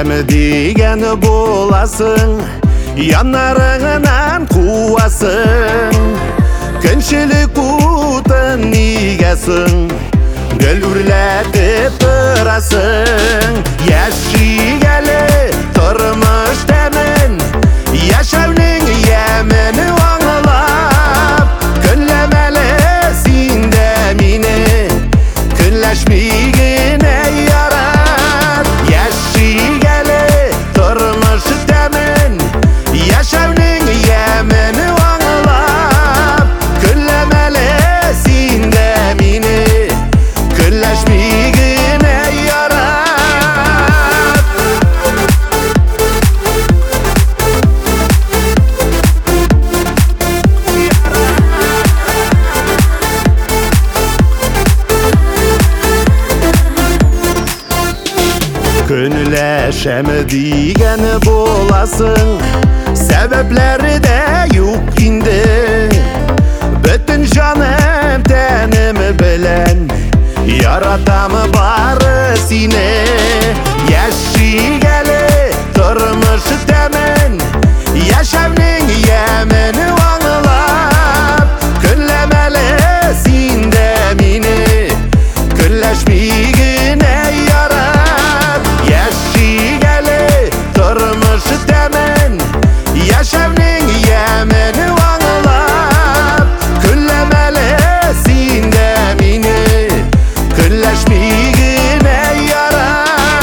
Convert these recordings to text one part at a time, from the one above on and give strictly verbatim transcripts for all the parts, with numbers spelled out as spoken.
шәме деген боласың, янарыңынан қуасың. Күншілік ұтын негесің, гүл үрләтіп тұрасың. Яшигәлі тұрмыш тәмін, яшәүнің йәміні аңылап. Күнләмәлі синде мине, күнләшмигіне ярат. Яшигәлі тұрмыш тәмін, яшәүнің йәміні аңылап. Күнләмәлі синде мине, күнләшмигіне ярат. Күнләшәме деген боласың, сәбәпләре дә юк инде. Бөтен җаным тәнем белән яратамы бары сине. Яшигәле тормыш тәмен, яшәүнең йәмене аңлап. Күнләмәле синдә мине, күнләшмигенә ярат. Яшигәле тормыш тәмен, яшәүнең йәмене аңлап. Күнләмәле синдә мине, күнләшмигенә ярат.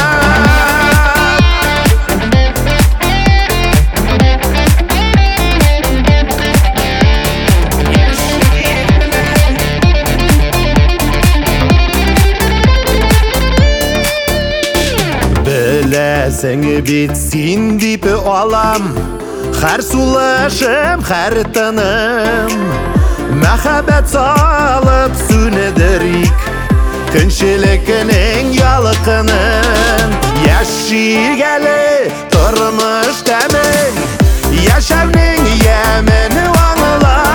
Беләсең бит син дип алам, һәр сулышым, һәр тыным. Мәхәббәт салып сүнедерик, күнчелекнең ялкынын. Яшигәле тормыш тәмен, яшәүнең йәмене аңлап.